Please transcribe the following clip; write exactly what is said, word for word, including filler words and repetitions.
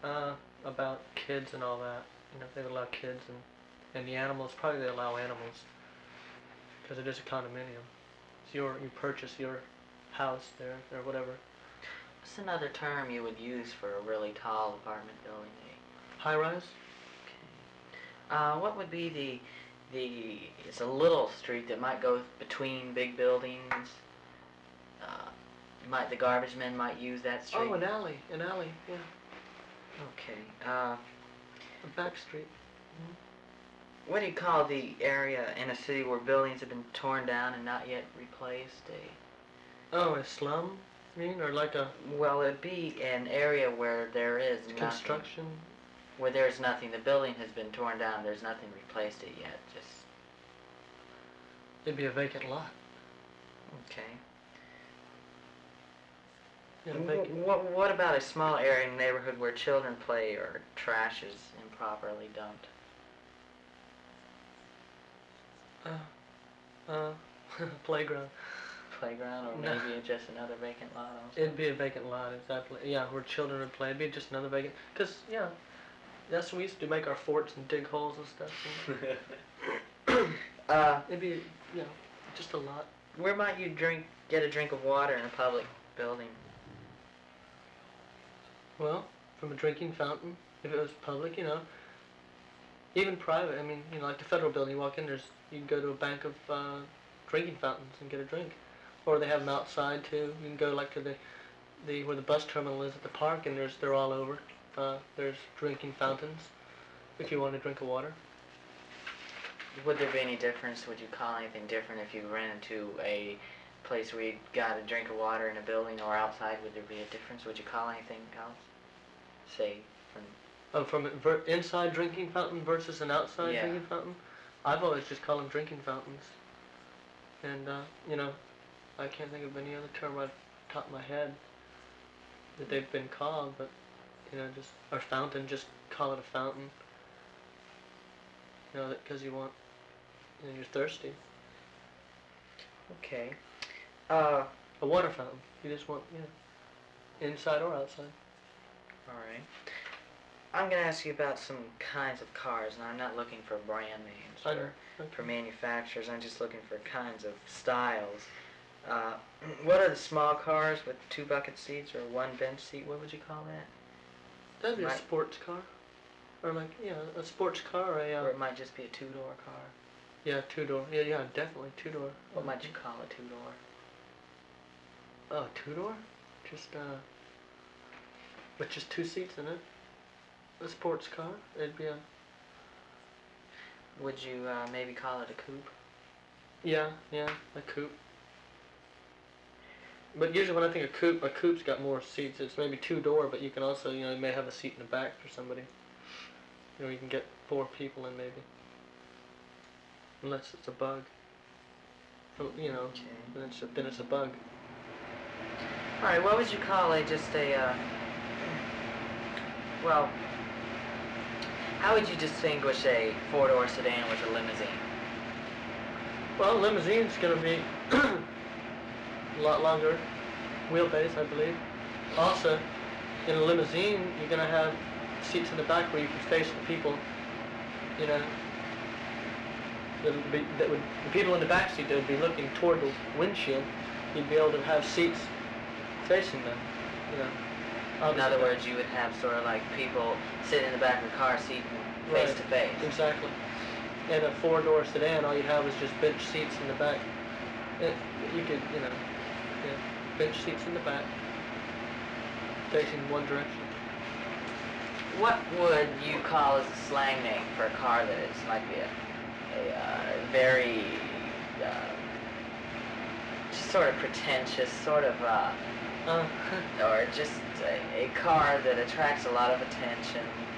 Uh, about kids and all that. You know, if they would allow kids and, and the animals, probably they allow animals. Because it is a condominium. It's your, you purchase your house there, or whatever. What's another term you would use for a really tall apartment building? High rise? Okay. Uh, what would be the, the, it's a little street that might go between big buildings. Uh, might, the garbage men might use that street. Oh, an alley, an alley, yeah. Okay. Uh, a back street. Mm-hmm. What do you call the area in a city where buildings have been torn down and not yet replaced? A oh, a slum, you mean, or like a? Well, it'd be an area where there is construction. Nothing, where there's nothing. The building has been torn down. There's nothing replaced it yet. Just. It'd be a vacant lot. Okay. Yeah, vacant. What, what about a small area in the neighborhood where children play or trash is improperly dumped? Uh, uh, playground. Playground, or no. maybe just another vacant lot also? It'd be a vacant lot, exactly. Yeah, where children would play. It'd be just another vacant. Because, yeah, that's what we used to do, make our forts and dig holes and stuff. uh, It'd be, you know, just a lot. Where might you drink, get a drink of water in a public building? Well, from a drinking fountain, if it was public, you know. Even private, I mean, you know, like the federal building, you walk in, there's, you can go to a bank of uh, drinking fountains and get a drink. Or they have them outside too. You can go like to the, the where the bus terminal is at the park, and there's they're all over. Uh, there's drinking fountains, if you want to drink of water. Would there be any difference? Would you call anything different if you ran into a place where you got a drink of water in a building or outside? Would there be a difference? Would you call anything else? Say from. Oh, from an ver- inside drinking fountain versus an outside yeah. drinking fountain? I've always just called them drinking fountains. And, uh, you know, I can't think of any other term right off the top of my head that they've been called, but, you know, just, or fountain, just call it a fountain. You know, because you want, you know, you're thirsty. Okay. Uh, a water fountain. You just want, you know, inside or outside. All right. I'm going to ask you about some kinds of cars, and I'm not looking for brand names or okay. for manufacturers. I'm just looking for kinds of styles. Uh, what are the small cars with two bucket seats or one bench seat? What would you call that? That'd be might, a sports car. Or like, yeah, a sports car. Or, a, uh, or it might just be a two-door car. Yeah, two-door. Yeah, yeah, definitely two-door. What might you call a two-door? Oh, two-door? Just, uh, with just two seats in it. A sports car. It'd be a... Would you uh, maybe call it a coupe? Yeah, yeah, a coupe. But usually when I think of coupe, a coupe's got more seats. It's maybe two-door, but you can also, you know, you may have a seat in the back for somebody. You know, you can get four people in maybe. Unless it's a bug. You know, okay. then, it's a, then it's a bug. Alright, what would you call a, just a, uh, well, how would you distinguish a four-door sedan with a limousine? Well, a limousine's going to be a lot longer wheelbase, I believe. Also, in a limousine, you're going to have seats in the back where you can face the people, you know, that would be, that would, the people in the back seat that would be looking toward the windshield, you'd be able to have seats facing them, you know. In other words, you would have sort of like people sitting in the back of the car seat face right. to face. Exactly. And a four-door sedan, all you have is just bench seats in the back. It, you could, you know, yeah, bench seats in the back, facing one direction. What would you call as a slang name for a car that is might be a, a uh, very uh, just sort of pretentious, sort of, uh, uh, or just a, a car that attracts a lot of attention?